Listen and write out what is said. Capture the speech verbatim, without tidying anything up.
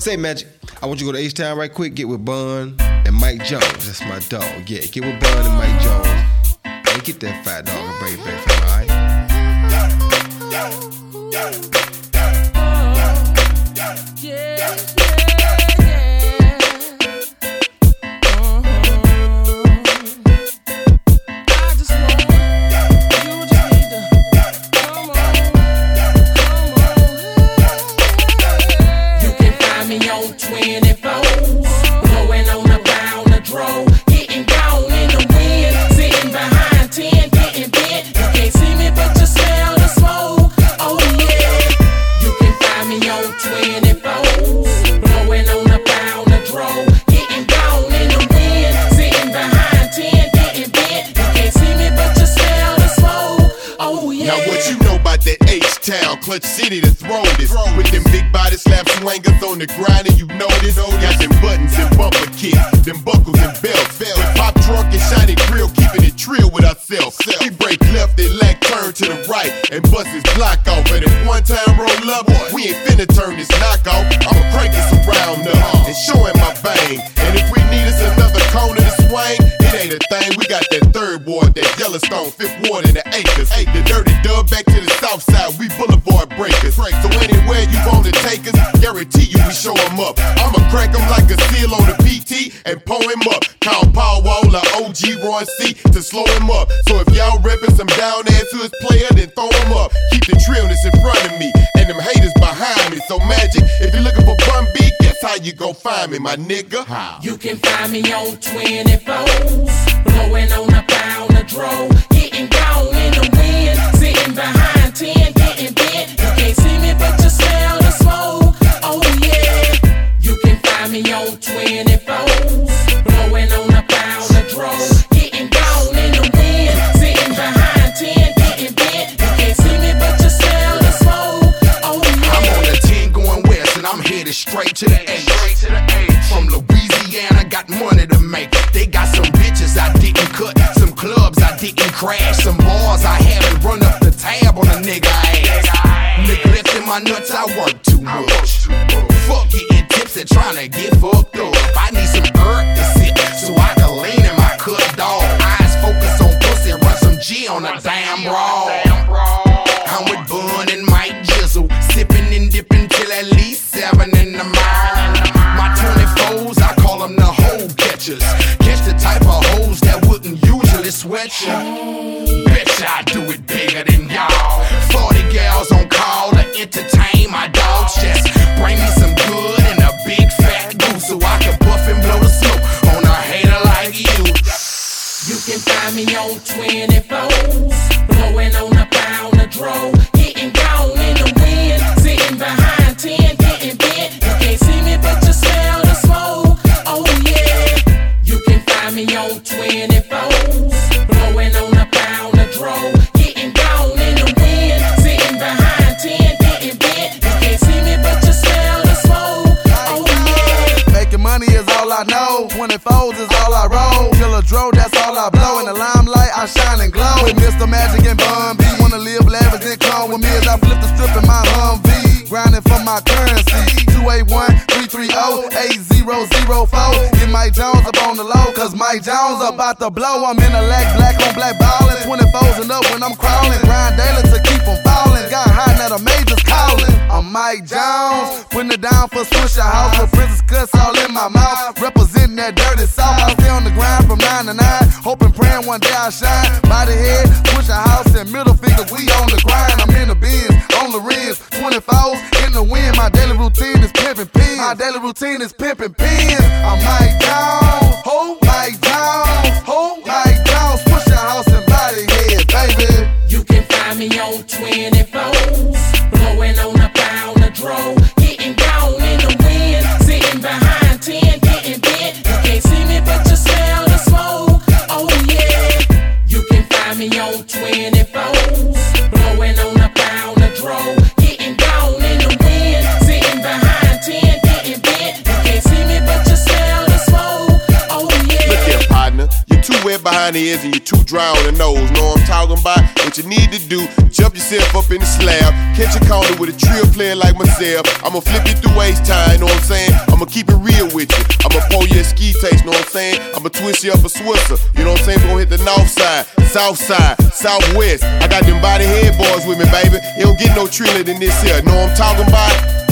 Say, Magic, I want you to go to H-Town right quick, get with Bun and Mike Jones. That's my dog. Yeah, get with Bun and Mike Jones. And get that fat dog and bring it back from me, alright? Yeah, yeah, yeah. Clutch City to throw this. With them big body slap swingers on the grind, and you know this. Got them buttons and bumper kits, them buckles and belts. With pop trunk and shiny grill, keeping it trill with ourselves. We break left and leg turn to the right and bust his block off. And if one time roll up, we ain't finna turn this knock off. I'ma crank this around up and show him my bang. And if we need us another corner to swing, it ain't a thing. We got that third ward, that Yellowstone, fifth ward, and the acres. The dirty dub back to the south side, we boulevard breakers. So anywhere you wanna take us, guarantee you we show them up. I'ma crack them like a seal on the P T and pull him up. Call Paul Wall or O G Roy C to slow him up. So if y'all reppin' some down ass to his player, then throw him up. Keep the trillness in front of me and them haters behind me. So Magic, if you're looking for Bun B, guess how you gon' find me, my nigga? How? You can find me on twenty-fours, blowing on a pound of dro, getting gone in the wind, sitting behind ten, getting bent. You can't see me, but you smell the smoke. Oh yeah. You can find me on twenty-fours, blowing on a pound of dro, getting gone in the wind, sitting behind ten, getting bent. You can't see me, but you smell the smoke. Oh yeah. I'm on the ten going west, and I'm headed straight to the H. From Louisiana, got money to make. They got some bitches I didn't cut, some clubs I didn't crash, some bars I haven't run up the tab on a nigga ass. Neglecting my nuts, I work too much. Fuck getting tips and trying to get fucked up. I need some earth to sit so I can lean in my cut, dog. Eyes focus on pussy, run some G on a damn brawl. I'm with Bun and Mike Jizzle, sipping and dipping till at least seven in the morning. My twenty-fours, I call them the hole catchers. Catch the type of hoes that wouldn't usually sweat you. Betcha I do it bigger than y'all. Forty gals on call to entertain my dogs. Just bring me some good and a big fat goose so I can buff and blow the smoke on a hater like you. You can find me on twenty-fours, blowing on a pound of dro, getting gone in the wind, sitting behind ten, getting bent. You can't see me, but you smell the smoke. Oh yeah. You can find me on twenty-fours, blowing on a pound of dro, getting gone in the wind, sitting behind ten, getting bent. You can't see me, but you smell the smoke. Oh yeah. Making money is all I know, twenty-fours is all I roll. Killer dro, that's all I blow. In the limelight, I shine and glow. With Mister Magic and Bun B, wanna live lavish and clone with me as I flip the strip in my Humvee. Grinding for my currency, two eight one, three three zero, eight zero zero four. Get Mike Jones up on the low, cause Mike Jones about to blow. I'm in a lag, black on black ballin', twenty-fours and up when I'm crawling. Grind daily to keep them fallin', got high, now the majors callin'. I'm Mike Jones, putting it down for Swisher House, with Princess Cuts all in my mouth, representing that dirty south. I stay on the grind from nine to nine, hoping, praying one day I shine. Body head, Swisher House and middle fingers, we on the grind. I'm in the bins, on the rims, twenty-fours in the wind. My daily routine is pimping pins. My daily routine is pimping pins. I'm Mike Jones, ho, Mike Jones, ho, Mike Jones, Swisher House and body head, baby. You can find me on twenty-fours, blowing on a pound of dro, getting gone in the wind, sitting behind ten, getting bent. You can't see me, but you smell the smoke. Oh yeah. You can find me on twenty-fours, blowing on a pound of dro, getting gone in the wind, sitting behind ten, getting bent. You can't see me, but you smell the smoke. Oh yeah. Look here, partner, you're too wet behind the ears and you're too dry on the nose. Know what I'm talking about? What you need to do, jump yourself up in the slab, catch a corner with a trill player like myself. I'ma flip you through waste time, know what I'm saying? I'ma keep it real with you. I'ma pour you a ski taste, know what I'm saying? I'ma twist you up a Swisser, you know what I'm saying? We gon' hit the north side, south side, southwest. I got them body head boys with me, baby. It don't get no triller than this here, know what I'm talking about?